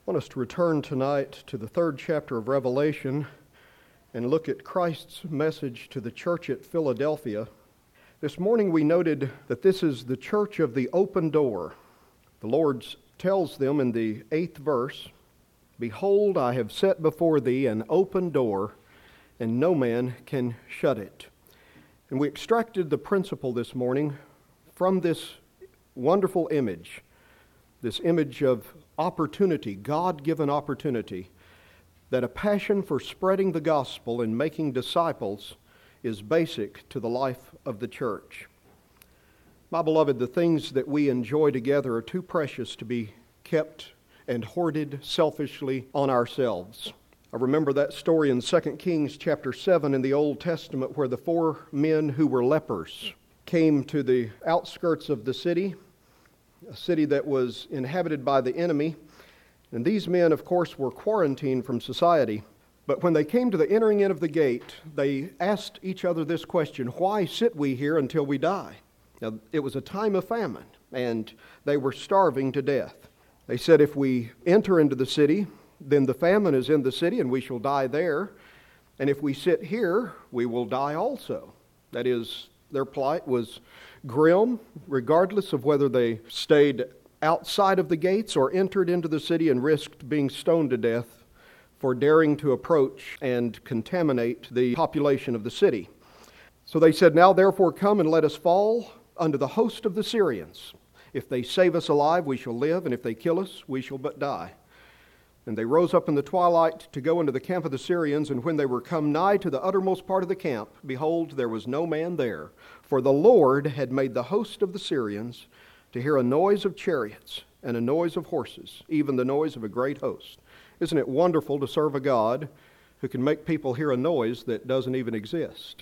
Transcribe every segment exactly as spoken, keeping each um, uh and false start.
I want us to return tonight to the third chapter of Revelation and look at Christ's message to the church at Philadelphia. This morning we noted that this is the church of the open door. The Lord tells them in the eighth verse, "Behold, I have set before thee an open door, and no man can shut it." And we extracted the principle this morning from this wonderful image, this image of opportunity, God-given opportunity, that a passion for spreading the gospel and making disciples is basic to the life of the church. My beloved, the things that we enjoy together are too precious to be kept and hoarded selfishly on ourselves. I remember that story in Second Kings chapter seven in the Old Testament where the four men who were lepers came to the outskirts of the city, a city that was inhabited by the enemy. And these men, of course, were quarantined from society. But when they came to the entering in of the gate, they asked each other this question: why sit we here until we die? Now, it was a time of famine, and they were starving to death. They said, if we enter into the city, then the famine is in the city, and we shall die there. And if we sit here, we will die also. That is, their plight was grim, regardless of whether they stayed outside of the gates or entered into the city and risked being stoned to death for daring to approach and contaminate the population of the city. So they said, now therefore come and let us fall under the host of the Syrians. If they save us alive, we shall live, and if they kill us, we shall but die. And they rose up in the twilight to go into the camp of the Syrians, and when they were come nigh to the uttermost part of the camp, behold, there was no man there, for the Lord had made the host of the Syrians to hear a noise of chariots and a noise of horses, even the noise of a great host. Isn't it wonderful to serve a God who can make people hear a noise that doesn't even exist?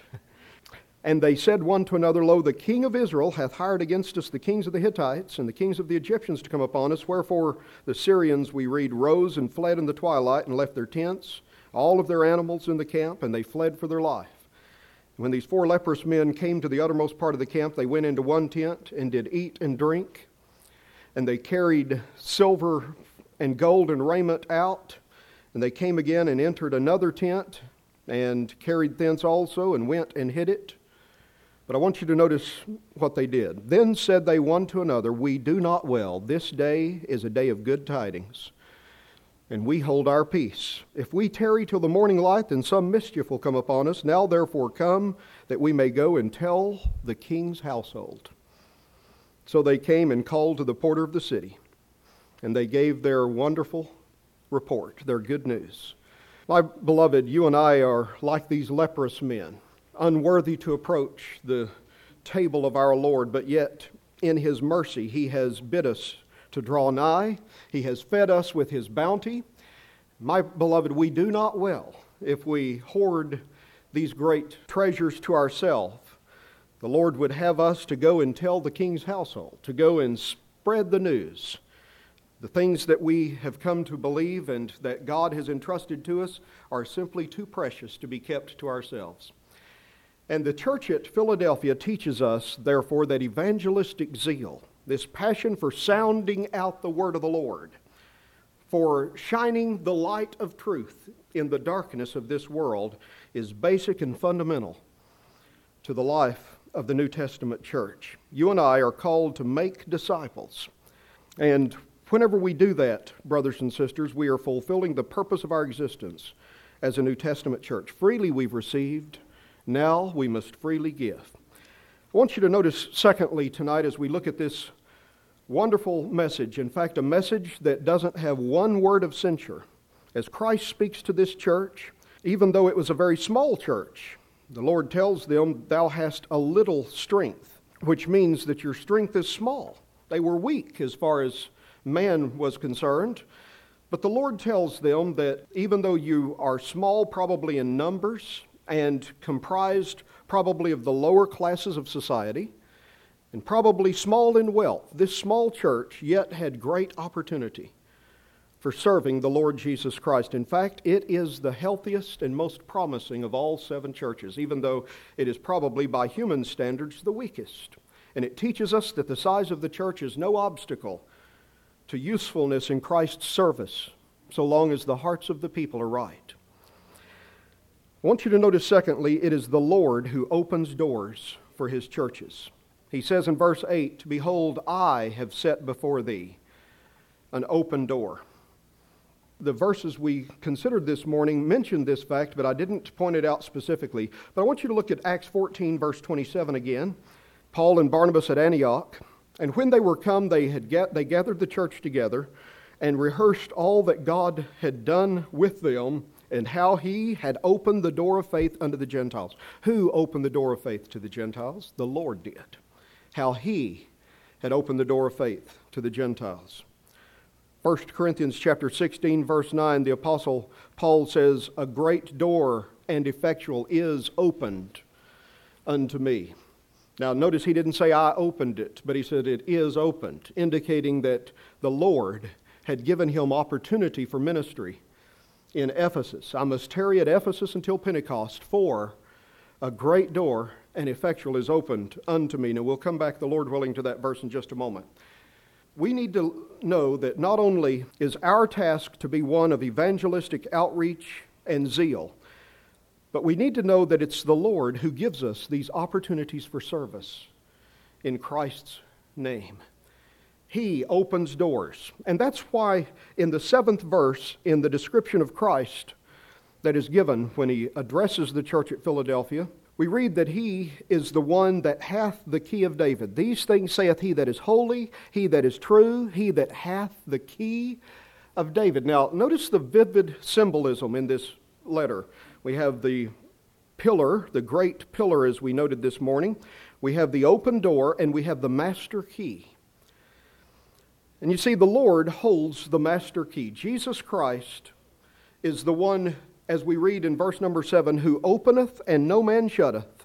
And they said one to another, Lo, the king of Israel hath hired against us the kings of the Hittites and the kings of the Egyptians to come upon us. Wherefore the Syrians, we read, rose and fled in the twilight and left their tents, all of their animals in the camp, and they fled for their life. When these four leprous men came to the uttermost part of the camp, they went into one tent and did eat and drink. And they carried silver and gold and raiment out. And they came again and entered another tent and carried thence also and went and hid it. But I want you to notice what they did. Then said they one to another, We do not well. This day is a day of good tidings, and we hold our peace. If we tarry till the morning light, then some mischief will come upon us. Now therefore come, that we may go and tell the king's household. So they came and called to the porter of the city, and they gave their wonderful report, their good news. My beloved, you and I are like these leprous men, unworthy to approach the table of our Lord, but yet in His mercy He has bid us to draw nigh. He has fed us with His bounty. My beloved, we do not well if we hoard these great treasures to ourselves. The Lord would have us to go and tell the king's household, to go and spread the news. The things that we have come to believe and that God has entrusted to us are simply too precious to be kept to ourselves. And the church at Philadelphia teaches us, therefore, that evangelistic zeal, this passion for sounding out the word of the Lord, for shining the light of truth in the darkness of this world, is basic and fundamental to the life of the New Testament church. You and I are called to make disciples. And whenever we do that, brothers and sisters, we are fulfilling the purpose of our existence as a New Testament church. Freely we've received, now we must freely give. I want you to notice, secondly, tonight as we look at this wonderful message, in fact, a message that doesn't have one word of censure. As Christ speaks to this church, even though it was a very small church, the Lord tells them, Thou hast a little strength, which means that your strength is small. They were weak as far as man was concerned. But the Lord tells them that even though you are small probably in numbers and comprised probably of the lower classes of society, and probably small in wealth, this small church yet had great opportunity for serving the Lord Jesus Christ. In fact, it is the healthiest and most promising of all seven churches, even though it is probably by human standards the weakest. And it teaches us that the size of the church is no obstacle to usefulness in Christ's service so long as the hearts of the people are right. I want you to notice, secondly, it is the Lord who opens doors for His churches. He says in verse eight, "Behold, I have set before thee an open door." The verses we considered this morning mentioned this fact, but I didn't point it out specifically. But I want you to look at Acts fourteen, verse twenty-seven again. Paul and Barnabas at Antioch. "And when they were come, they had get, they gathered the church together and rehearsed all that God had done with them, and how He had opened the door of faith unto the Gentiles." Who opened the door of faith to the Gentiles? The Lord did. How He had opened the door of faith to the Gentiles. First Corinthians chapter sixteen, verse nine, the Apostle Paul says, "A great door and effectual is opened unto me." Now notice he didn't say, "I opened it," but he said, "It is opened," indicating that the Lord had given him opportunity for ministry in Ephesus. "I must tarry at Ephesus until Pentecost, for a great door and effectual is opened unto me." Now we'll come back, the Lord willing, to that verse in just a moment. We need to know that not only is our task to be one of evangelistic outreach and zeal, but we need to know that it's the Lord who gives us these opportunities for service in Christ's name. He opens doors. And that's why in the seventh verse in the description of Christ that is given when He addresses the church at Philadelphia, we read that He is the one that hath the key of David. "These things saith He that is holy, He that is true, He that hath the key of David." Now, notice the vivid symbolism in this letter. We have the pillar, the great pillar as we noted this morning. We have the open door, and we have the master key. And you see, the Lord holds the master key. Jesus Christ is the one, as we read in verse number seven, "who openeth and no man shutteth,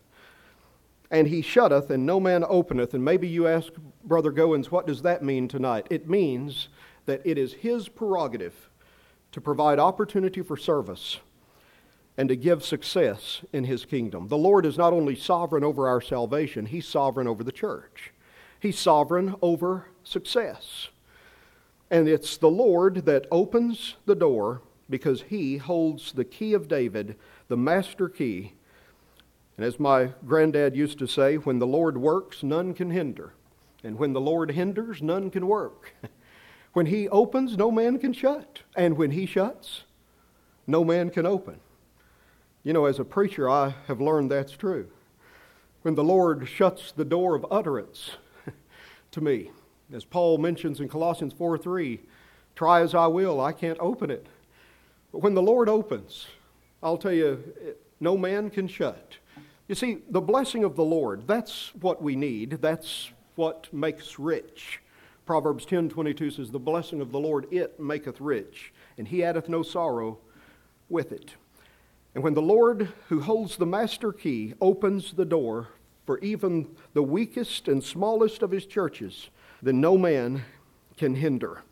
and He shutteth and no man openeth." And maybe you ask, Brother Goins, what does that mean tonight? It means that it is His prerogative to provide opportunity for service and to give success in His kingdom. The Lord is not only sovereign over our salvation, He's sovereign over the church. He's sovereign over success. And it's the Lord that opens the door because He holds the key of David, the master key. And as my granddad used to say, when the Lord works, none can hinder. And when the Lord hinders, none can work. When He opens, no man can shut. And when He shuts, no man can open. You know, as a preacher, I have learned that's true. When the Lord shuts the door of utterance to me, as Paul mentions in Colossians four three, "Try as I will, I can't open it." But when the Lord opens, I'll tell you, no man can shut. You see, the blessing of the Lord, that's what we need. That's what makes rich. Proverbs ten twenty-two says, "The blessing of the Lord, it maketh rich, and He addeth no sorrow with it." And when the Lord, who holds the master key, opens the door for even the weakest and smallest of His churches, then no man can hinder.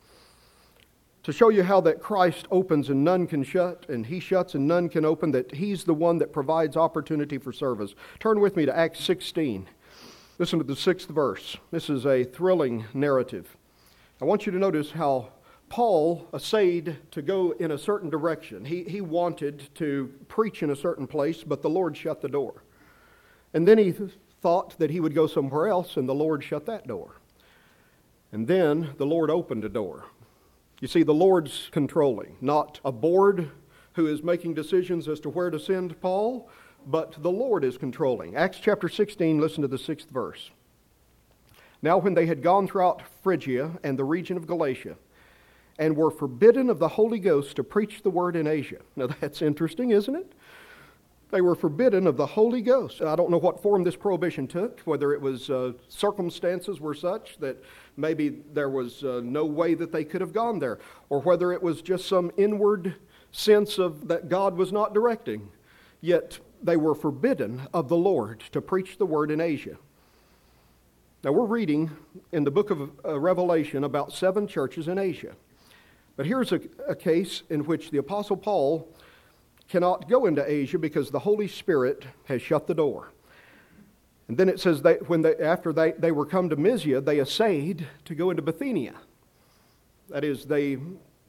To show you how that Christ opens and none can shut, and He shuts and none can open, that He's the one that provides opportunity for service. Turn with me to Acts sixteen. Listen to the sixth verse. This is a thrilling narrative. I want you to notice how Paul essayed to go in a certain direction. He, he wanted to preach in a certain place, but the Lord shut the door. And then he thought that he would go somewhere else, and the Lord shut that door. And then the Lord opened a door. You see, the Lord's controlling, not a board who is making decisions as to where to send Paul, but the Lord is controlling. Acts chapter sixteen, listen to the sixth verse. "Now when they had gone throughout Phrygia and the region of Galatia, and were forbidden of the Holy Ghost to preach the word in Asia." Now that's interesting, isn't it? They were forbidden of the Holy Ghost. I don't know what form this prohibition took, whether it was uh, circumstances were such that maybe there was uh, no way that they could have gone there, or whether it was just some inward sense of that God was not directing. Yet they were forbidden of the Lord to preach the word in Asia. Now we're reading in the book of uh, Revelation about seven churches in Asia. But here's a, a case in which the Apostle Paul cannot go into Asia because the Holy Spirit has shut the door. And then it says that when they, after they, they were come to Mysia, they essayed to go into Bithynia. That is, they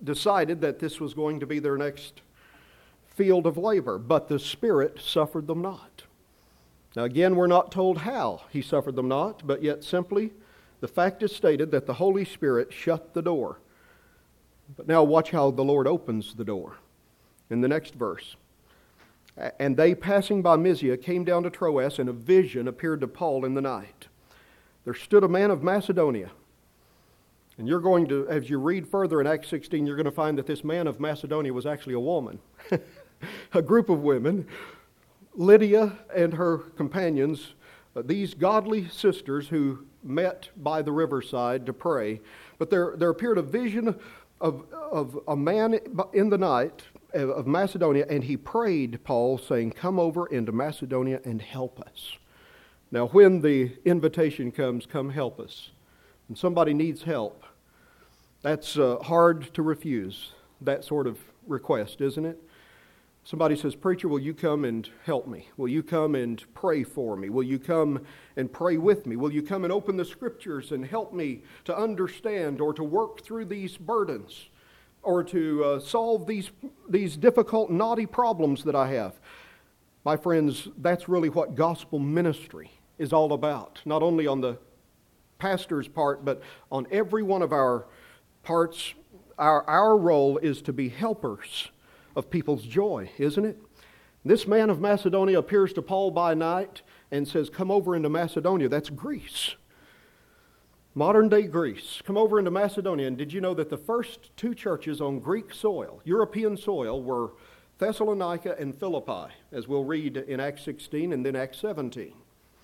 decided that this was going to be their next field of labor. But the Spirit suffered them not. Now again, we're not told how He suffered them not, but yet simply the fact is stated that the Holy Spirit shut the door. But now watch how the Lord opens the door. In the next verse. And they, passing by Mysia, came down to Troas, and a vision appeared to Paul in the night. There stood a man of Macedonia. And you're going to, as you read further in Acts sixteen, you're going to find that this man of Macedonia was actually a woman. A group of women, Lydia and her companions, uh, these godly sisters who met by the riverside to pray. But there, there appeared a vision of, of a man in the night of Macedonia, and he prayed Paul, saying, "Come over into Macedonia and help us." Now, when the invitation comes, "Come help us," and somebody needs help, that's uh, hard to refuse, that sort of request, isn't it? Somebody says, "Preacher, will you come and help me? Will you come and pray for me? Will you come and pray with me? Will you come and open the Scriptures and help me to understand or to work through these burdens or to uh, solve these, these difficult, knotty problems that I have?" My friends, that's really what gospel ministry is all about. Not only on the pastor's part, but on every one of our parts. Our, our role is to be helpers of people's joy, isn't it? This man of Macedonia appears to Paul by night and says, "Come over into Macedonia." That's Greece. Modern day Greece. Come over into Macedonia. And did you know that the first two churches on Greek soil, European soil, were Thessalonica and Philippi, as we'll read in Acts sixteen and then Acts seventeen.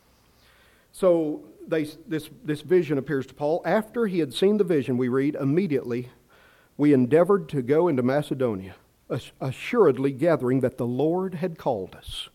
So they, this, this vision appears to Paul. After he had seen the vision, we read, "Immediately we endeavored to go into Macedonia, assuredly gathering that the Lord had called us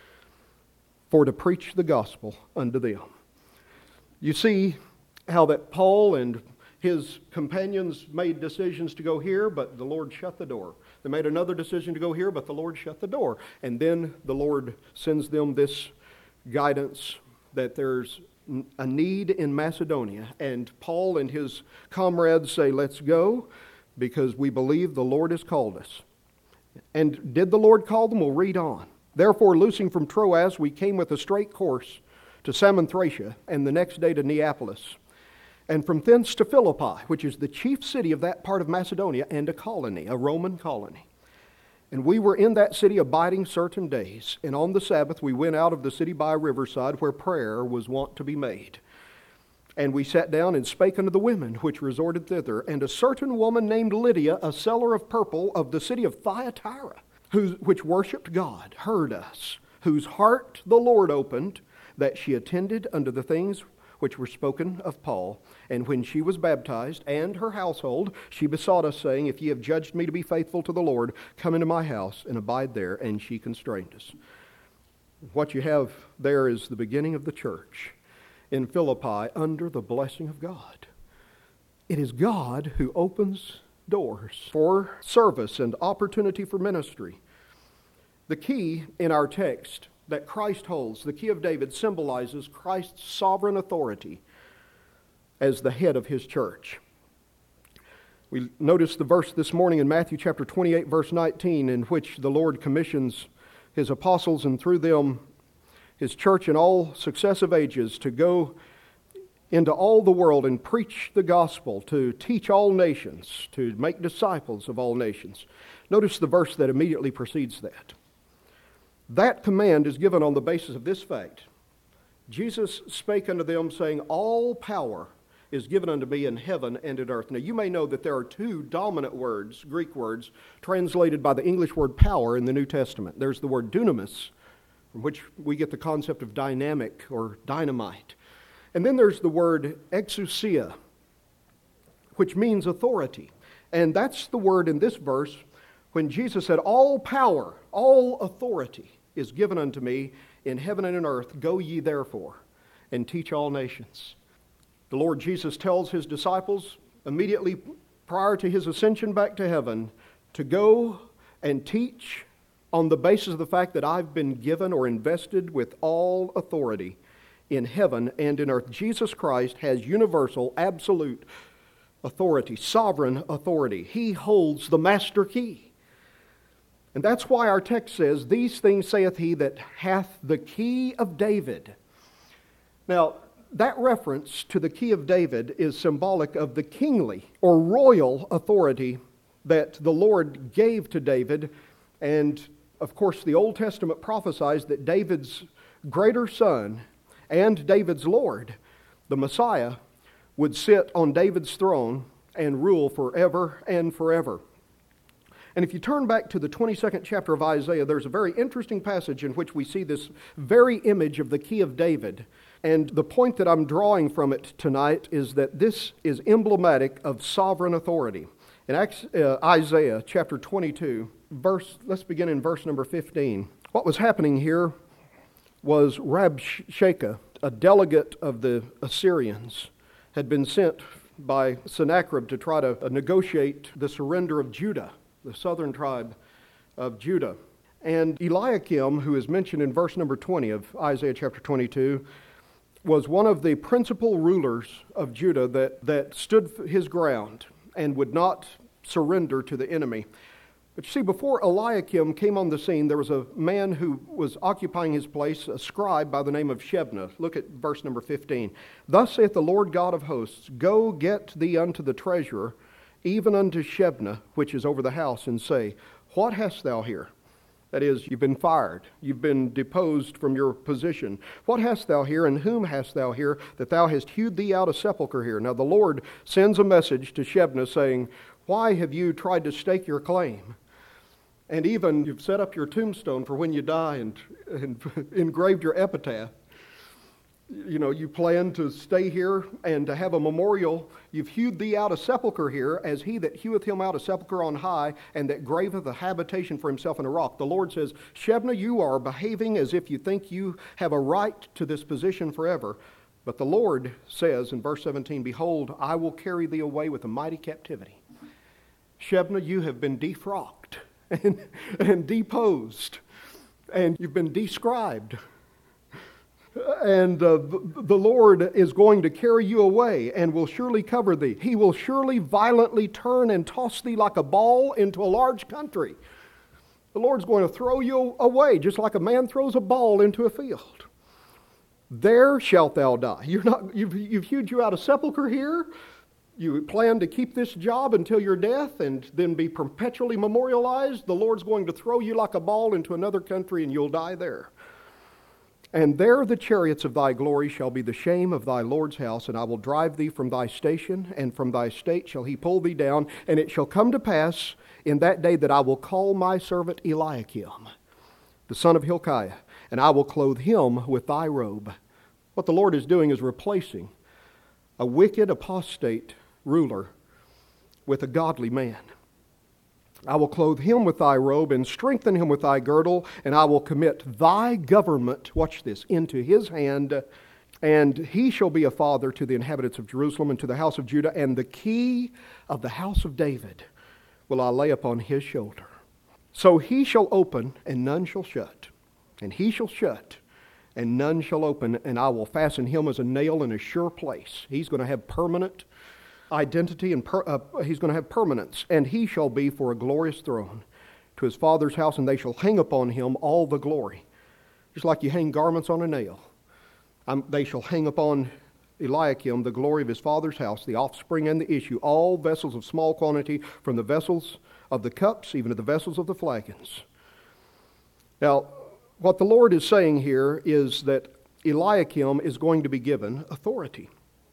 for to preach the gospel unto them." You see how that Paul and his companions made decisions to go here, but the Lord shut the door. They made another decision to go here, but the Lord shut the door. And then the Lord sends them this guidance that there's a need in Macedonia. And Paul and his comrades say, "Let's go, because we believe the Lord has called us." And did the Lord call them? We'll read on. "Therefore, loosing from Troas, we came with a straight course to Samothracia, and the next day to Neapolis, and from thence to Philippi, which is the chief city of that part of Macedonia, and a colony, a Roman colony. And we were in that city abiding certain days, and on the Sabbath we went out of the city by a riverside, where prayer was wont to be made. And we sat down and spake unto the women which resorted thither. And a certain woman named Lydia, a seller of purple of the city of Thyatira, who, which worshipped God, heard us, whose heart the Lord opened, that she attended unto the things which were spoken of Paul. And when she was baptized, and her household, she besought us, saying, If ye have judged me to be faithful to the Lord, come into my house and abide there. And she constrained us." What you have there is the beginning of the church in Philippi under the blessing of God. It is God who opens doors for service and opportunity for ministry. The key in our text that Christ holds, the key of David, symbolizes Christ's sovereign authority as the head of his church. We noticed the verse this morning in Matthew chapter twenty-eight, verse nineteen, in which the Lord commissions his apostles and through them his church in all successive ages to go into all the world and preach the gospel, to teach all nations, to make disciples of all nations. Notice the verse that immediately precedes that. That command is given on the basis of this fact. Jesus spake unto them, saying, All power is given unto me in heaven and in earth. Now you may know that there are two dominant words, Greek words, translated by the English word power in the New Testament. There's the word dunamis, from which we get the concept of dynamic or dynamite. And then there's the word exousia, which means authority. And that's the word in this verse when Jesus said, All power, all authority is given unto me in heaven and in earth. Go ye therefore and teach all nations. The Lord Jesus tells his disciples immediately prior to his ascension back to heaven to go and teach on the basis of the fact that I've been given or invested with all authority in heaven and in earth. Jesus Christ has universal, absolute authority, sovereign authority. He holds the master key. And that's why our text says, "These things saith he that hath the key of David." Now, that reference to the key of David is symbolic of the kingly or royal authority that the Lord gave to David. And, of course, the Old Testament prophesies that David's greater son and David's Lord, the Messiah, would sit on David's throne and rule forever and forever. And if you turn back to the twenty-second chapter of Isaiah, there's a very interesting passage in which we see this very image of the key of David. And the point that I'm drawing from it tonight is that this is emblematic of sovereign authority. In uh, Isaiah chapter twenty-two, verse, let's begin in verse number fifteen. What was happening here was Rabshakeh, a delegate of the Assyrians, had been sent by Sennacherib to try to negotiate the surrender of Judah, the southern tribe of Judah. And Eliakim, who is mentioned in verse number twenty of Isaiah chapter twenty-two, was one of the principal rulers of Judah that, that stood his ground and would not surrender to the enemy. But you see, before Eliakim came on the scene, there was a man who was occupying his place, a scribe by the name of Shebna. Look at verse number fifteen. "Thus saith the Lord God of hosts, Go get thee unto the treasurer, even unto Shebna, which is over the house, and say, What hast thou here?" That is, you've been fired. You've been deposed from your position. "What hast thou here, and whom hast thou here, that thou hast hewed thee out a sepulchre here?" Now the Lord sends a message to Shebna saying, "Why have you tried to stake your claim? And even you've set up your tombstone for when you die and, and engraved your epitaph. You know, you plan to stay here and to have a memorial. You've hewed thee out a sepulchre here, as he that heweth him out a sepulchre on high, and that graveth a habitation for himself in a rock." The Lord says, "Shebna, you are behaving as if you think you have a right to this position forever. But the Lord says in verse seventeen, Behold, I will carry thee away with a mighty captivity." Shebna, you have been defrocked and, and deposed, and you've been described. And uh, the Lord is going to carry you away and will surely cover thee. He will surely violently turn and toss thee like a ball into a large country. The Lord's going to throw you away just like a man throws a ball into a field. "There shalt thou die." You're not, you've, you've hewed you out a sepulchre here. You plan to keep this job until your death and then be perpetually memorialized. The Lord's going to throw you like a ball into another country and you'll die there. "And there the chariots of thy glory shall be the shame of thy Lord's house, and I will drive thee from thy station, and from thy state shall he pull thee down. And it shall come to pass in that day that I will call my servant Eliakim, the son of Hilkiah, and I will clothe him with thy robe." What the Lord is doing is replacing a wicked apostate ruler with a godly man. "I will clothe him with thy robe and strengthen him with thy girdle, and I will commit thy government," watch this, "into his hand, and he shall be a father to the inhabitants of Jerusalem and to the house of Judah, and the key of the house of David will I lay upon his shoulder. So he shall open, and none shall shut, and he shall shut, and none shall open, and I will fasten him as a nail in a sure place." He's going to have permanent identity, and per, uh, he's going to have permanence. "And he shall be for a glorious throne to his father's house, and they shall hang upon him all the glory." Just like you hang garments on a nail. Um, they shall hang upon Eliakim the glory of his father's house, the offspring and the issue, all vessels of small quantity, from the vessels of the cups even to the vessels of the flagons. Now, what the Lord is saying here is that Eliakim is going to be given authority.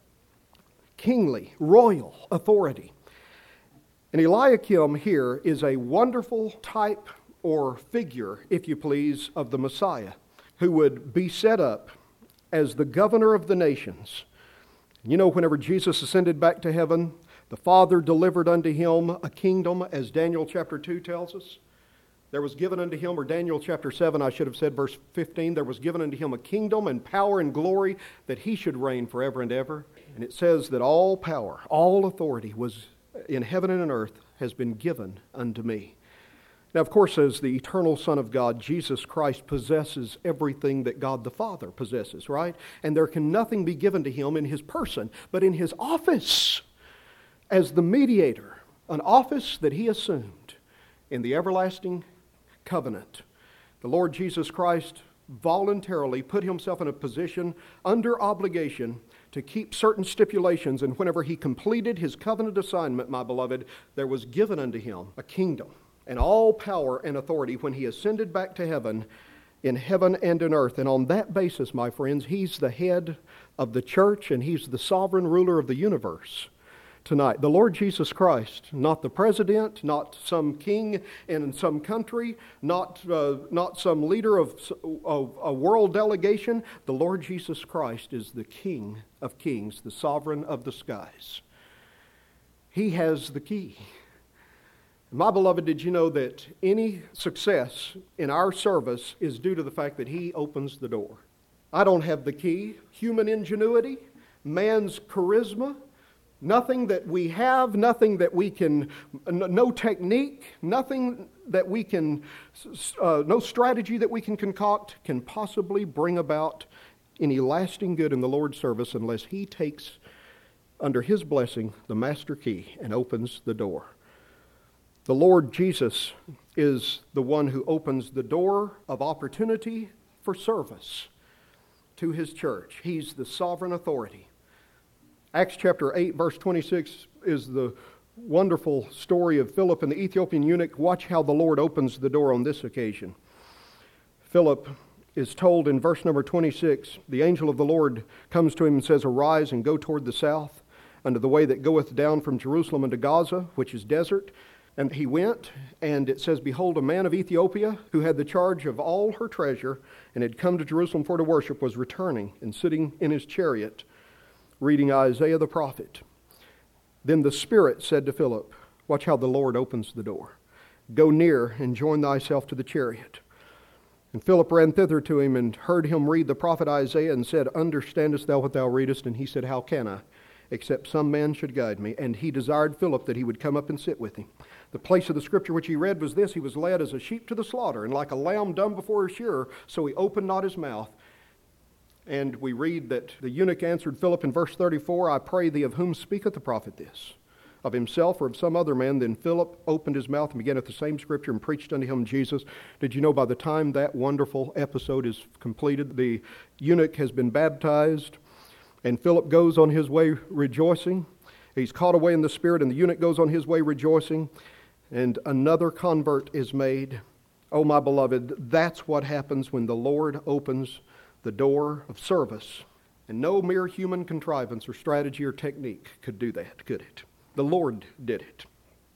Kingly, royal authority. And Eliakim here is a wonderful type or figure, if you please, of the Messiah, who would be set up as the governor of the nations. You know, whenever Jesus ascended back to heaven, the Father delivered unto him a kingdom, as Daniel chapter two tells us. There was given unto him, or Daniel chapter seven, I should have said, verse fifteen, there was given unto him a kingdom and power and glory, that he should reign forever and ever. And it says that all power, all authority was in heaven and in earth has been given unto me. Now, of course, as the eternal Son of God, Jesus Christ possesses everything that God the Father possesses, right? And there can nothing be given to him in his person, but in his office as the mediator, an office that he assumed in the everlasting covenant. The Lord Jesus Christ voluntarily put himself in a position under obligation to keep certain stipulations, and whenever he completed his covenant assignment, my beloved, there was given unto him a kingdom and all power and authority when he ascended back to heaven, in heaven and in earth. And on that basis, my friends, he's the head of the church and he's the sovereign ruler of the universe tonight. The Lord Jesus Christ, not the president, not some king in some country, not uh, not some leader of, of a world delegation. The Lord Jesus Christ is the King of kings, the sovereign of the skies. He has the key. My beloved, did you know that any success in our service is due to the fact that he opens the door? I don't have the key. Human ingenuity, man's charisma, nothing that we have, nothing that we can, no technique, nothing that we can, uh, no strategy that we can concoct can possibly bring about any lasting good in the Lord's service unless he takes under his blessing the master key and opens the door. The Lord Jesus is the one who opens the door of opportunity for service to his church. He's the sovereign authority. Acts chapter eight, verse twenty-six is the wonderful story of Philip and the Ethiopian eunuch. Watch how the Lord opens the door on this occasion. Philip is told in verse number twenty-six, the angel of the Lord comes to him and says, "Arise and go toward the south, unto the way that goeth down from Jerusalem unto Gaza, which is desert." And he went, and it says, "Behold, a man of Ethiopia, who had the charge of all her treasure, and had come to Jerusalem for to worship, was returning, and sitting in his chariot, reading Isaiah the prophet. Then the Spirit said to Philip," watch how the Lord opens the door, "Go near, and join thyself to the chariot." And Philip ran thither to him, and heard him read the prophet Isaiah, and said, "Understandest thou what thou readest?" And he said, "How can I, except some man should guide me?" And he desired Philip that he would come up and sit with him. The place of the scripture which he read was this: "He was led as a sheep to the slaughter, and like a lamb dumb before his shearer, so he opened not his mouth." And we read that the eunuch answered Philip in verse thirty-four, "I pray thee, of whom speaketh the prophet this? Of himself or of some other man?" Then Philip opened his mouth and began at the same scripture and preached unto him Jesus. Did you know by the time that wonderful episode is completed, the eunuch has been baptized, and Philip goes on his way rejoicing. He's caught away in the Spirit, and the eunuch goes on his way rejoicing, and another convert is made. Oh, my beloved, that's what happens when the Lord opens the door of service. And no mere human contrivance or strategy or technique could do that, could it? The Lord did it.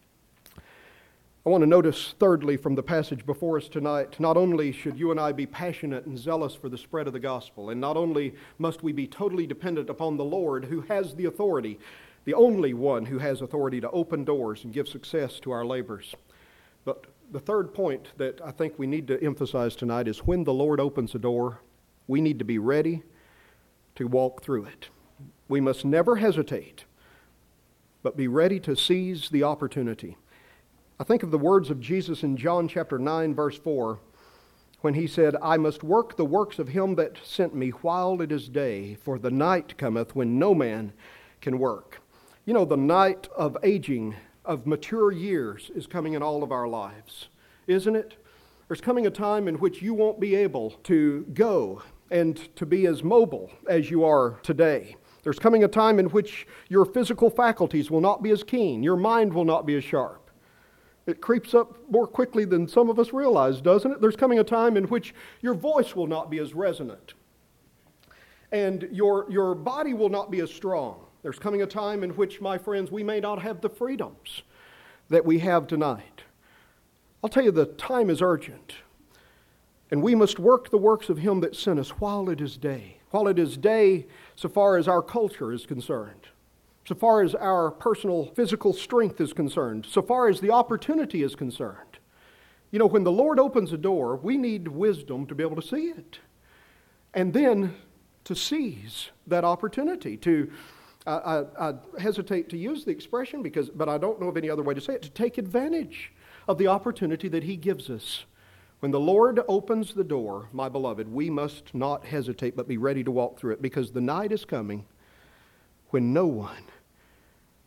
I want to notice, thirdly, from the passage before us tonight, not only should you and I be passionate and zealous for the spread of the gospel, and not only must we be totally dependent upon the Lord, who has the authority, the only one who has authority to open doors and give success to our labors. But the third point that I think we need to emphasize tonight is when the Lord opens a door, we need to be ready to walk through it. We must never hesitate, but be ready to seize the opportunity. I think of the words of Jesus in John chapter nine, verse four, when he said, "I must work the works of him that sent me while it is day, for the night cometh when no man can work." You know, the night of aging, of mature years, is coming in all of our lives, isn't it? There's coming a time in which you won't be able to go and to be as mobile as you are today. There's coming a time in which your physical faculties will not be as keen, your mind will not be as sharp. It creeps up more quickly than some of us realize, doesn't it? There's coming a time in which your voice will not be as resonant, and your, your body will not be as strong. There's coming a time in which, my friends, we may not have the freedoms that we have tonight. I'll tell you, the time is urgent, and we must work the works of him that sent us while it is day. While it is day, so far as our culture is concerned, so far as our personal physical strength is concerned, so far as the opportunity is concerned. You know, when the Lord opens a door, we need wisdom to be able to see it, and then to seize that opportunity, to I, I, I hesitate to use the expression, because, but I don't know of any other way to say it, to take advantage of the opportunity that he gives us. When the Lord opens the door, my beloved, we must not hesitate, but be ready to walk through it, because the night is coming when no one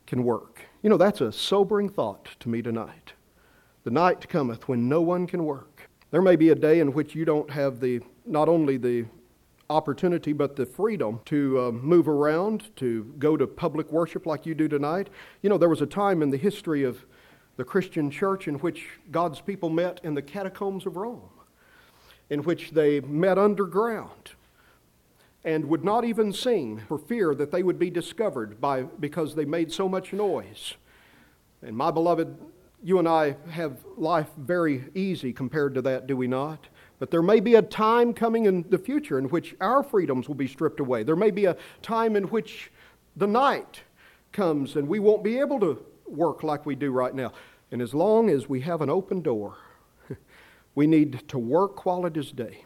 can work. You know, that's a sobering thought to me tonight. The night cometh when no one can work. There may be a day in which you don't have the, not only the opportunity, but the freedom to uh, move around, to go to public worship like you do tonight. You know, there was a time in the history of the Christian church in which God's people met in the catacombs of Rome, in which they met underground and would not even sing for fear that they would be discovered by because they made so much noise. And my beloved, you and I have life very easy compared to that, do we not? But there may be a time coming in the future in which our freedoms will be stripped away. There may be a time in which the night comes and we won't be able to work like we do right now. And as long as we have an open door, we need to work while it is day.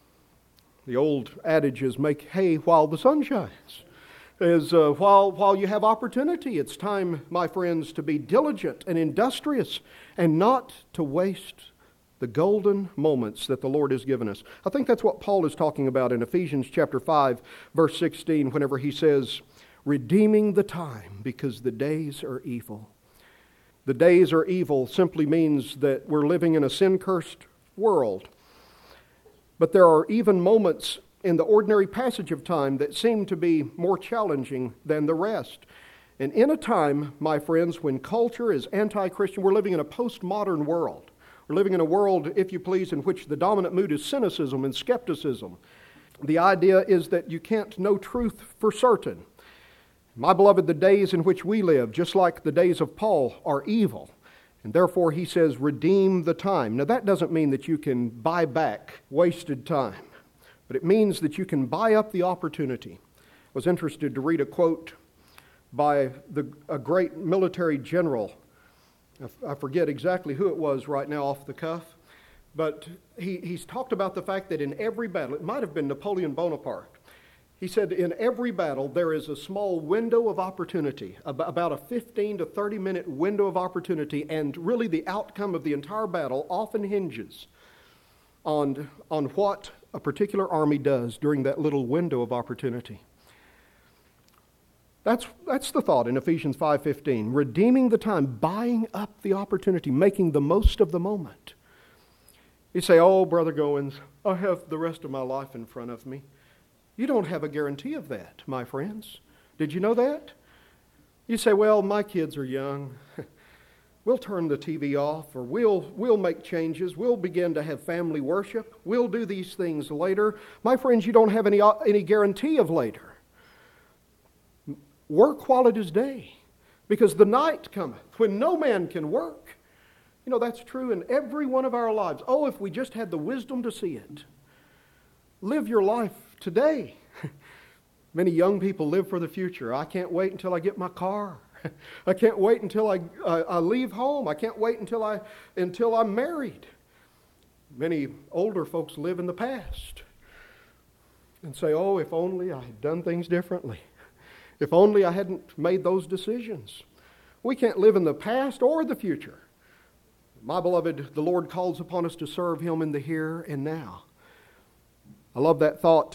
The old adage is make hay while the sun shines. Is uh, while, while you have opportunity, it's time, my friends, to be diligent and industrious and not to waste the golden moments that the Lord has given us. I think that's what Paul is talking about in Ephesians chapter five, verse sixteen, whenever he says, redeeming the time because the days are evil. The days are evil simply means that we're living in a sin-cursed world. But there are even moments in the ordinary passage of time that seem to be more challenging than the rest. And in a time, my friends, when culture is anti-Christian, we're living in a postmodern world. We're living in a world, if you please, in which the dominant mood is cynicism and skepticism. The idea is that you can't know truth for certain. My beloved, the days in which we live, just like the days of Paul, are evil. And therefore, he says, redeem the time. Now, that doesn't mean that you can buy back wasted time, but it means that you can buy up the opportunity. I was interested to read a quote by the, a great military general. I forget exactly who it was right now off the cuff, but he, he's talked about the fact that in every battle, it might have been Napoleon Bonaparte, he said in every battle there is a small window of opportunity, about a fifteen to thirty minute window of opportunity, and really the outcome of the entire battle often hinges on, on what a particular army does during that little window of opportunity. That's, that's the thought in Ephesians five fifteen. Redeeming the time, buying up the opportunity, making the most of the moment. You say, oh, Brother Goins, I have the rest of my life in front of me. You don't have a guarantee of that, my friends. Did you know that? You say, well, my kids are young. We'll turn the T V off, or we'll, we'll make changes. We'll begin to have family worship. We'll do these things later. My friends, you don't have any, any guarantee of later. Work while it is day, because the night cometh when no man can work. You know, that's true in every one of our lives. Oh, if we just had the wisdom to see it. Live your life today. Many young people live for the future. I can't wait until I get my car. I can't wait until I, I, I leave home. I can't wait until, I, until I'm married. Many older folks live in the past and say, oh, if only I had done things differently. If only I hadn't made those decisions. We can't live in the past or the future. My beloved, the Lord calls upon us to serve Him in the here and now. I love that thought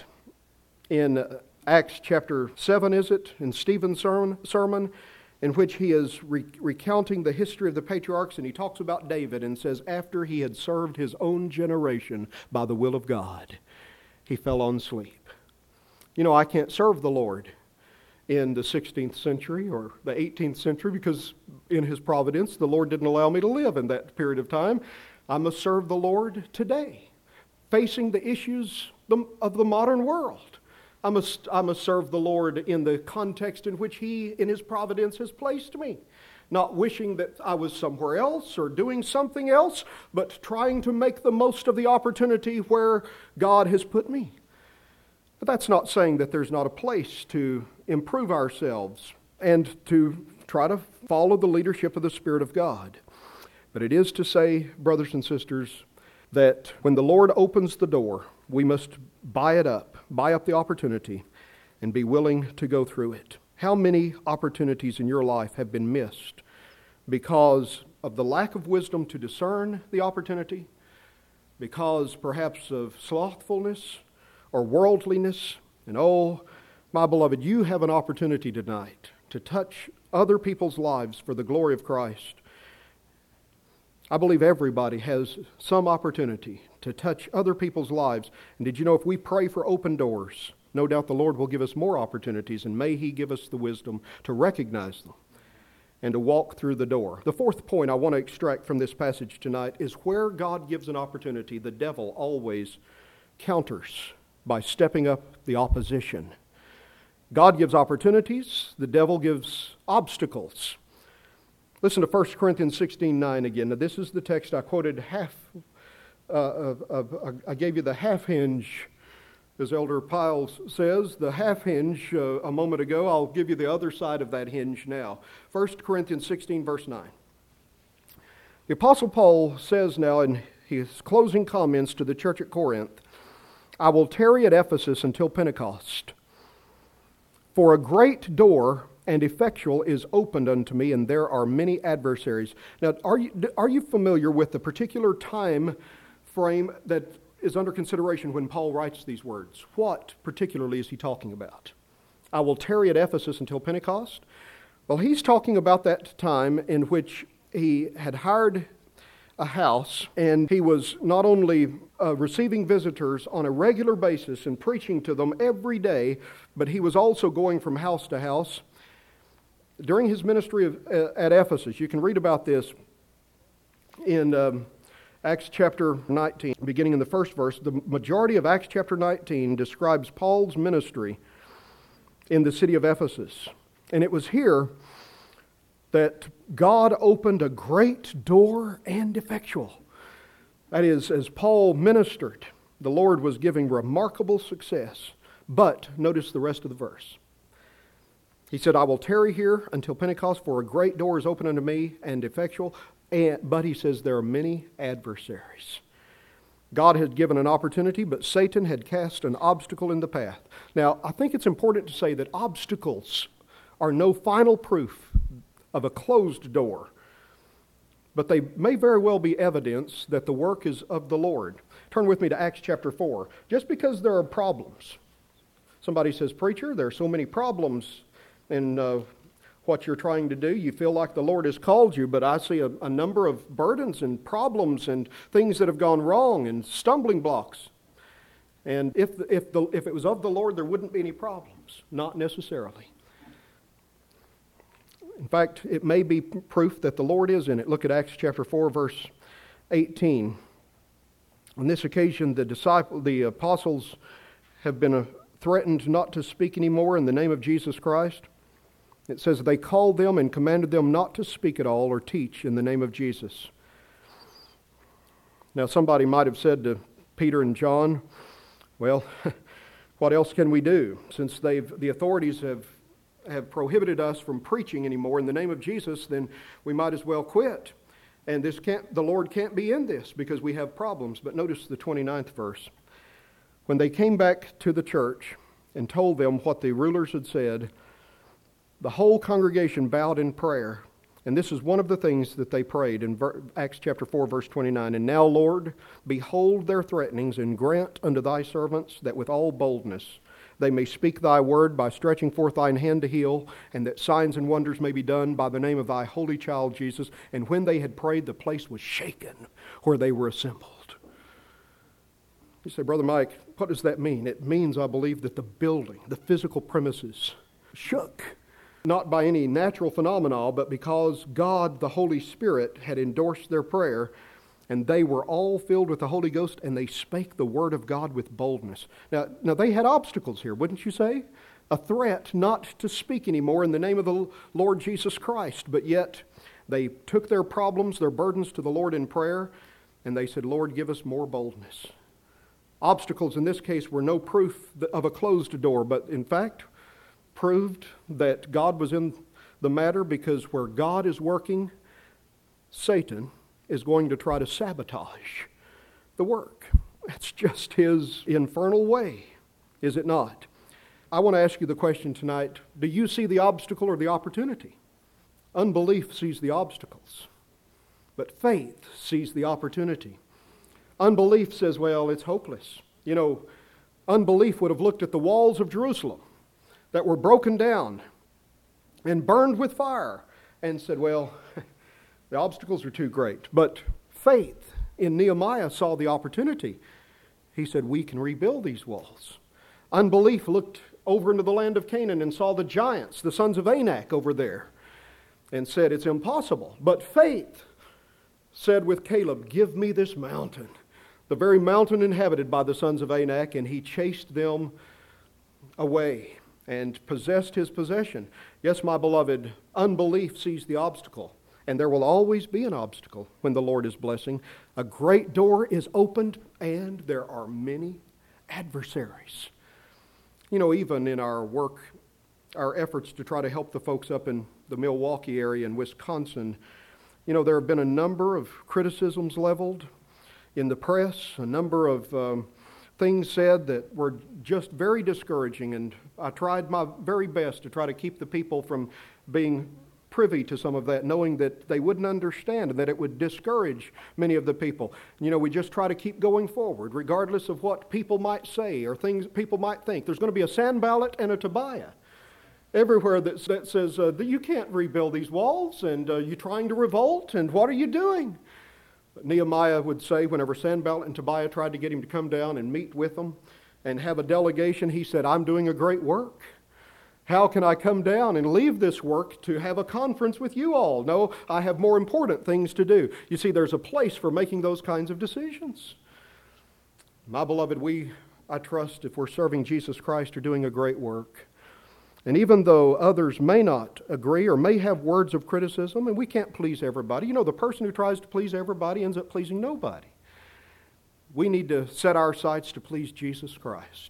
in Acts chapter seven, is it? In Stephen's sermon, in which he is re- recounting the history of the patriarchs, and he talks about David and says, after he had served his own generation by the will of God, he fell on sleep. You know, I can't serve the Lord in the sixteenth century or the eighteenth century because in His providence, the Lord didn't allow me to live in that period of time. I must serve the Lord today, facing the issues of the modern world. I must, I must serve the Lord in the context in which He, in His providence, has placed me. Not wishing that I was somewhere else or doing something else, but trying to make the most of the opportunity where God has put me. But that's not saying that there's not a place to improve ourselves and to try to follow the leadership of the Spirit of God. But it is to say, brothers and sisters, that when the Lord opens the door, we must buy it up, buy up the opportunity, and be willing to go through it. How many opportunities in your life have been missed because of the lack of wisdom to discern the opportunity, because perhaps of slothfulness or worldliness? And oh, my beloved, you have an opportunity tonight to touch other people's lives for the glory of Christ. I believe everybody has some opportunity to touch other people's lives. And did you know if we pray for open doors, no doubt the Lord will give us more opportunities, and may He give us the wisdom to recognize them and to walk through the door. The fourth point I want to extract from this passage tonight is where God gives an opportunity, the devil always counters by stepping up the opposition. God gives opportunities, the devil gives obstacles. Listen to First Corinthians sixteen nine again. Now, this is the text I quoted half, uh, of, of, I gave you the half hinge, as Elder Piles says, the half hinge uh, a moment ago. I'll give you the other side of that hinge now. First Corinthians sixteen, verse nine. The Apostle Paul says now in his closing comments to the church at Corinth, I will tarry at Ephesus until Pentecost. For a great door and effectual is opened unto me, and there are many adversaries. Now, are you, are you familiar with the particular time frame that is under consideration when Paul writes these words? What particularly is he talking about? I will tarry at Ephesus until Pentecost. Well, he's talking about that time in which he had hired a house, and he was not only uh, receiving visitors on a regular basis and preaching to them every day, but he was also going from house to house. During his ministry of, uh, at Ephesus, you can read about this in um, Acts chapter nineteen, beginning in the first verse. The majority of Acts chapter nineteen describes Paul's ministry in the city of Ephesus. And it was here that God opened a great door and effectual. That is, as Paul ministered, the Lord was giving remarkable success. But notice the rest of the verse. He said, I will tarry here until Pentecost, for a great door is open unto me and effectual. And, but he says there are many adversaries. God had given an opportunity, but Satan had cast an obstacle in the path. Now, I think it's important to say that obstacles are no final proof of a closed door, but they may very well be evidence that the work is of the Lord. Turn with me to Acts chapter four. Just because there are problems, somebody says, preacher, there are so many problems in uh, what you're trying to do. You feel like the Lord has called you, but I see a, a number of burdens and problems and things that have gone wrong and stumbling blocks. And if, if, the, if it was of the Lord, there wouldn't be any problems. Not necessarily. In fact, it may be proof that the Lord is in it. Look at Acts chapter four, verse eighteen. On this occasion, the disciple, the apostles have been uh, threatened not to speak anymore in the name of Jesus Christ. It says they called them and commanded them not to speak at all or teach in the name of Jesus. Now, somebody might have said to Peter and John, well, what else can we do? Since they've the authorities have, have prohibited us from preaching anymore in the name of Jesus, then we might as well quit. And this can't, the Lord can't be in this because we have problems. But notice the twenty-ninth verse. When they came back to the church and told them what the rulers had said, the whole congregation bowed in prayer. And this is one of the things that they prayed in Acts chapter four, verse twenty-nine. And now, Lord, behold their threatenings, and grant unto thy servants that with all boldness they may speak thy word by stretching forth thine hand to heal, and that signs and wonders may be done by the name of thy holy child Jesus. And when they had prayed, the place was shaken where they were assembled. You say, Brother Mike, what does that mean? It means, I believe, that the building, the physical premises, shook. Not by any natural phenomena, but because God, the Holy Spirit, had endorsed their prayer, and they were all filled with the Holy Ghost, and they spake the word of God with boldness. Now, now they had obstacles here, wouldn't you say? A threat not to speak anymore in the name of the Lord Jesus Christ, but yet they took their problems, their burdens to the Lord in prayer, and they said, Lord, give us more boldness. Obstacles in this case were no proof of a closed door, but in fact, proved that God was in the matter, because where God is working, Satan is going to try to sabotage the work. It's just his infernal way, is it not? I want to ask you the question tonight, do you see the obstacle or the opportunity? Unbelief sees the obstacles, but faith sees the opportunity. Unbelief says, well, it's hopeless. You know, unbelief would have looked at the walls of Jerusalem that were broken down, and burned with fire, and said, well, the obstacles are too great. But faith in Nehemiah saw the opportunity. He said, we can rebuild these walls. Unbelief looked over into the land of Canaan and saw the giants, the sons of Anak, over there, and said, it's impossible. But faith said with Caleb, give me this mountain, the very mountain inhabited by the sons of Anak, and he chased them away and possessed his possession. Yes, my beloved, unbelief sees the obstacle, and there will always be an obstacle when the Lord is blessing. A great door is opened, and there are many adversaries. You know, even in our work, our efforts to try to help the folks up in the Milwaukee area in Wisconsin, you know, there have been a number of criticisms leveled in the press, a number of um, things said that were just very discouraging, and I tried my very best to try to keep the people from being privy to some of that, knowing that they wouldn't understand and that it would discourage many of the people. You know, we just try to keep going forward, regardless of what people might say or things people might think. There's going to be a Sanballat and a Tobiah everywhere that, that says, uh, you can't rebuild these walls, and uh, you're trying to revolt, and what are you doing? But Nehemiah would say, whenever Sanballat and Tobiah tried to get him to come down and meet with them and have a delegation, he said, I'm doing a great work. How can I come down and leave this work to have a conference with you all? No, I have more important things to do. You see, there's a place for making those kinds of decisions. My beloved, we, I trust, if we're serving Jesus Christ, are doing a great work. And even though others may not agree or may have words of criticism, and we can't please everybody, you know, the person who tries to please everybody ends up pleasing nobody. We need to set our sights to please Jesus Christ.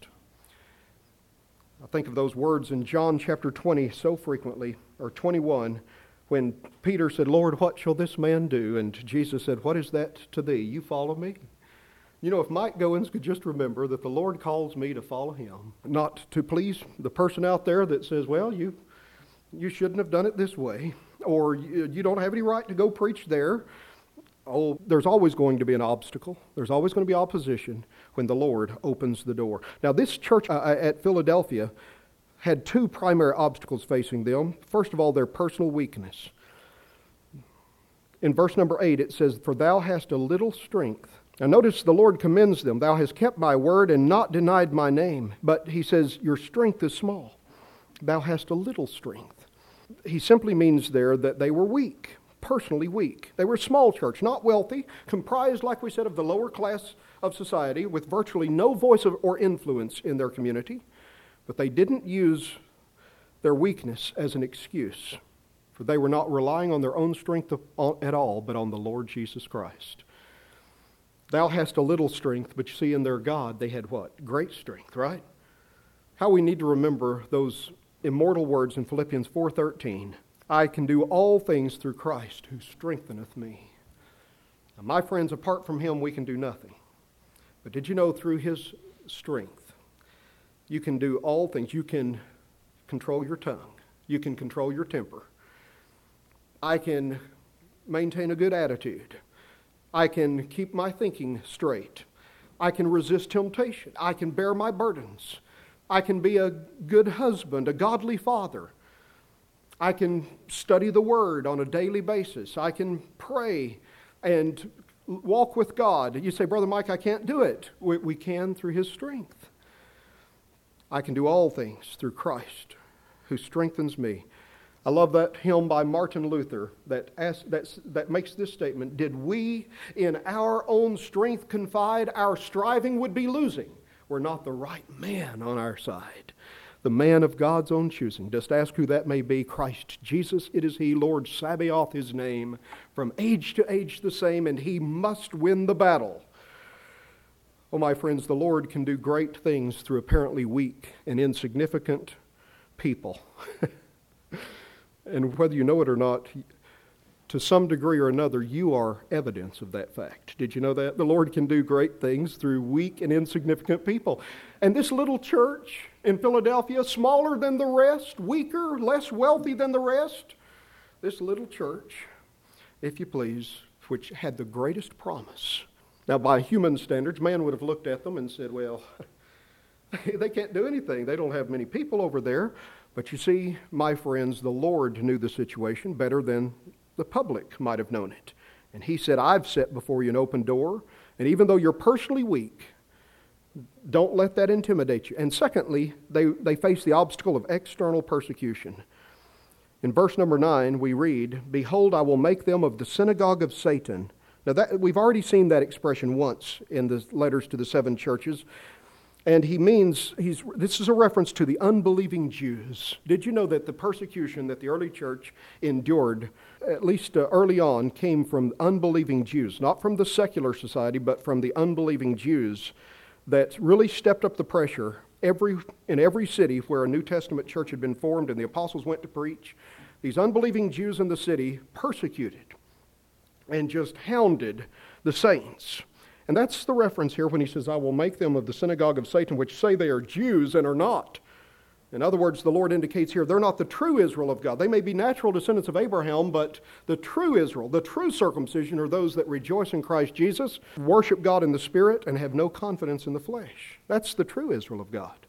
I think of those words in John chapter twenty so frequently, or twenty-one, when Peter said, Lord, what shall this man do? And Jesus said, what is that to thee? You follow me? You know, if Mike Goins could just remember that the Lord calls me to follow him, not to please the person out there that says, well, you you shouldn't have done it this way, or you, you don't have any right to go preach there. Oh, there's always going to be an obstacle. There's always going to be opposition when the Lord opens the door. Now, this church uh, at Philadelphia had two primary obstacles facing them. First of all, their personal weakness. In verse number eight, it says, for thou hast a little strength. Now, notice the Lord commends them. Thou hast kept my word and not denied my name. But he says, your strength is small. Thou hast a little strength. He simply means there that they were weak. Personally weak. They were a small church, not wealthy, comprised, like we said, of the lower class of society, with virtually no voice of, or influence in their community. But they didn't use their weakness as an excuse, for they were not relying on their own strength at all, but on the Lord Jesus Christ. Thou hast a little strength, but you see, in their God, they had what? Great strength, right? How we need to remember those immortal words in Philippians four thirteen. I can do all things through Christ who strengtheneth me. Now, my friends, apart from him, we can do nothing. But did you know through his strength, you can do all things. You can control your tongue. You can control your temper. I can maintain a good attitude. I can keep my thinking straight. I can resist temptation. I can bear my burdens. I can be a good husband, a godly father. I can study the Word on a daily basis. I can pray and walk with God. You say, Brother Mike, I can't do it. We, we can through his strength. I can do all things through Christ who strengthens me. I love that hymn by Martin Luther that, asks, that, that makes this statement, did we in our own strength confide, our striving would be losing, were not the right man on our side. The man of God's own choosing. Just ask who that may be. Christ Jesus, it is he. Lord Sabaoth his name. From age to age the same, and he must win the battle. Oh, my friends, the Lord can do great things through apparently weak and insignificant people. And whether you know it or not, to some degree or another, you are evidence of that fact. Did you know that? The Lord can do great things through weak and insignificant people. And this little church in Philadelphia, smaller than the rest, weaker, less wealthy than the rest, this little church, if you please, which had the greatest promise. Now, by human standards, man would have looked at them and said, well, they can't do anything. They don't have many people over there. But you see, my friends, the Lord knew the situation better than the public might have known it. And He said, I've set before you an open door, and even though you're personally weak, don't let that intimidate you. And secondly, they, they face the obstacle of external persecution. In verse number nine, we read, Behold, I will make them of the synagogue of Satan. Now, that, we've already seen that expression once in the letters to the seven churches. And he means, he's, this is a reference to the unbelieving Jews. Did you know that the persecution that the early church endured, at least uh, early on, came from unbelieving Jews? Not from the secular society, but from the unbelieving Jews that really stepped up the pressure every in every city where a New Testament church had been formed and the apostles went to preach. These unbelieving Jews in the city persecuted and just hounded the saints. And that's the reference here when he says, I will make them of the synagogue of Satan, which say they are Jews and are not. In other words, the Lord indicates here, they're not the true Israel of God. They may be natural descendants of Abraham, but the true Israel, the true circumcision, are those that rejoice in Christ Jesus, worship God in the Spirit, and have no confidence in the flesh. That's the true Israel of God.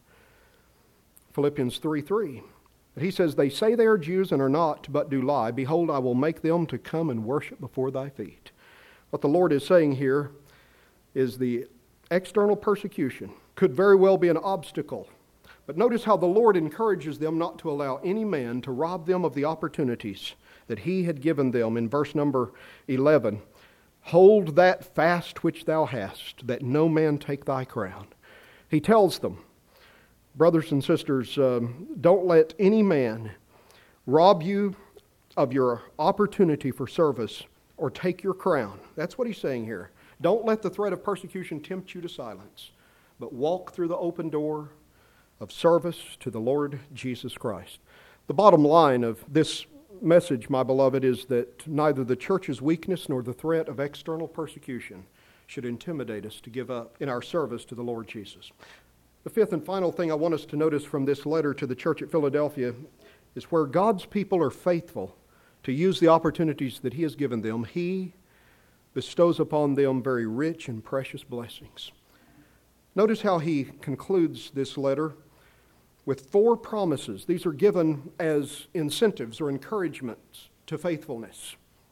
Philippians three three. But he says, they say they are Jews and are not, but do lie. Behold, I will make them to come and worship before thy feet. What the Lord is saying here is the external persecution could very well be an obstacle. But notice how the Lord encourages them not to allow any man to rob them of the opportunities that He had given them in verse number eleven. Hold that fast which thou hast, that no man take thy crown. He tells them, brothers and sisters, um, don't let any man rob you of your opportunity for service or take your crown. That's what he's saying here. Don't let the threat of persecution tempt you to silence, but walk through the open door of service to the Lord Jesus Christ. The bottom line of this message, my beloved, is that neither the church's weakness nor the threat of external persecution should intimidate us to give up in our service to the Lord Jesus. The fifth and final thing I want us to notice from this letter to the church at Philadelphia is where God's people are faithful to use the opportunities that He has given them, He bestows upon them very rich and precious blessings. Notice how he concludes this letter with four promises. These are given as incentives or encouragements to faithfulness.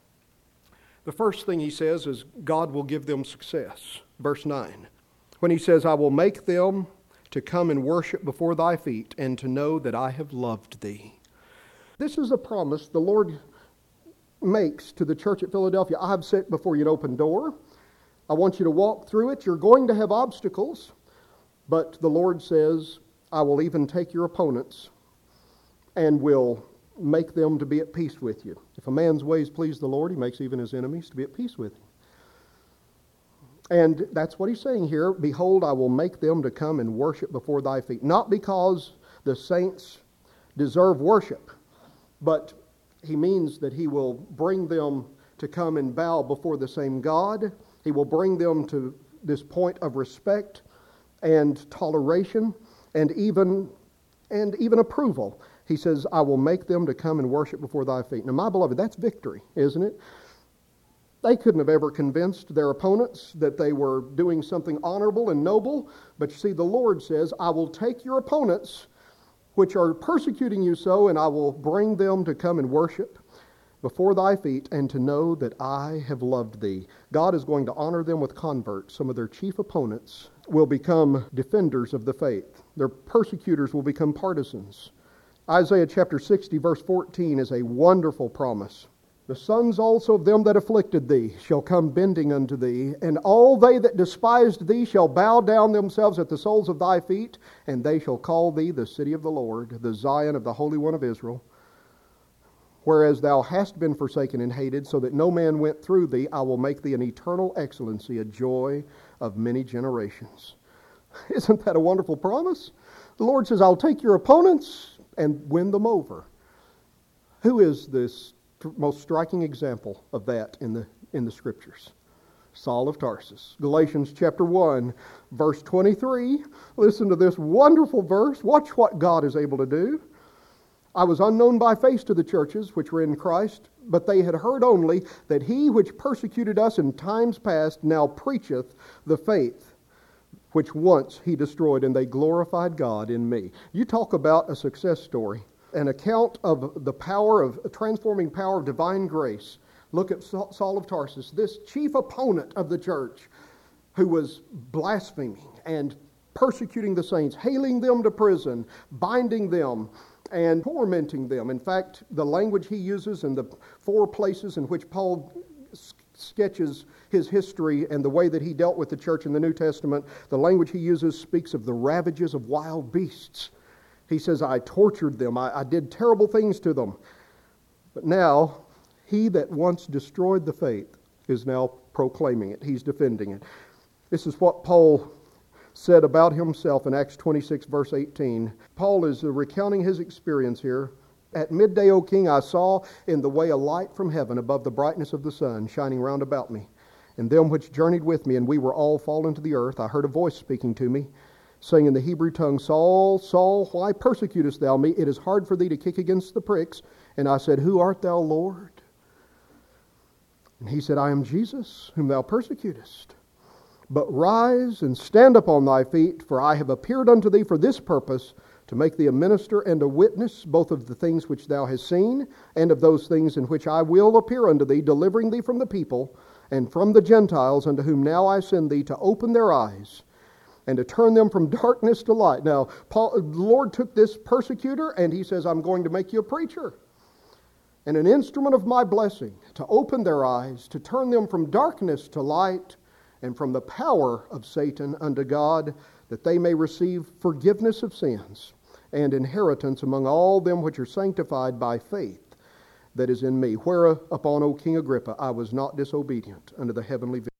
The first thing he says is God will give them success. Verse nine. When he says, I will make them to come and worship before thy feet and to know that I have loved thee. This is a promise the Lord makes to the church at Philadelphia. I have set before you an open door. I want you to walk through it. You're going to have obstacles, but the Lord says, I will even take your opponents and will make them to be at peace with you. If a man's ways please the Lord, He makes even his enemies to be at peace with him. And that's what he's saying here. Behold, I will make them to come and worship before thy feet. Not because the saints deserve worship, but he means that he will bring them to come and bow before the same God. He will bring them to this point of respect and toleration and even and even approval. He says, I will make them to come and worship before thy feet. Now, my beloved, that's victory, isn't it? They couldn't have ever convinced their opponents that they were doing something honorable and noble. But you see, the Lord says, I will take your opponents, which are persecuting you so, and I will bring them to come and worship before thy feet and to know that I have loved thee. God is going to honor them with converts. Some of their chief opponents will become defenders of the faith. Their persecutors will become partisans. Isaiah chapter sixty, verse fourteen is a wonderful promise. The sons also of them that afflicted thee shall come bending unto thee, and all they that despised thee shall bow down themselves at the soles of thy feet, and they shall call thee the city of the Lord, the Zion of the Holy One of Israel. Whereas thou hast been forsaken and hated, so that no man went through thee, I will make thee an eternal excellency, a joy of many generations. Isn't that a wonderful promise? The Lord says, I'll take your opponents and win them over. Who is this most striking example of that in the in the Scriptures? Saul of Tarsus. Galatians chapter one, verse twenty-three. Listen to this wonderful verse. Watch what God is able to do. I was unknown by face to the churches which were in Christ, but they had heard only that he which persecuted us in times past now preacheth the faith which once he destroyed, and they glorified God in me. You talk about a success story. an account of the power of transforming power of divine grace. Look at Saul of Tarsus, this chief opponent of the church, who was blaspheming and persecuting the saints, hailing them to prison, binding them, and tormenting them. In fact, the language he uses in the four places in which Paul sketches his history and the way that he dealt with the church in the New Testament, the language he uses speaks of the ravages of wild beasts. He says, I tortured them, I, I did terrible things to them. But now, he that once destroyed the faith is now proclaiming it. He's defending it. This is what Paul said about himself in Acts twenty-six, verse eighteen. Paul is recounting his experience here. At midday, O king, I saw in the way a light from heaven above the brightness of the sun shining round about me, and them which journeyed with me, and we were all fallen to the earth. I heard a voice speaking to me, saying in the Hebrew tongue, Saul, Saul, why persecutest thou me? It is hard for thee to kick against the pricks. And I said, Who art thou, Lord? And he said, I am Jesus, whom thou persecutest. But rise and stand up on thy feet, for I have appeared unto thee for this purpose, to make thee a minister and a witness, both of the things which thou hast seen, and of those things in which I will appear unto thee, delivering thee from the people, and from the Gentiles, unto whom now I send thee, to open their eyes, and to turn them from darkness to light. Now, Paul, the Lord took this persecutor, and he says, I'm going to make you a preacher, and an instrument of my blessing, to open their eyes, to turn them from darkness to light, and from the power of Satan unto God, that they may receive forgiveness of sins and inheritance among all them which are sanctified by faith that is in me. Whereupon, O King Agrippa, I was not disobedient unto the heavenly vision.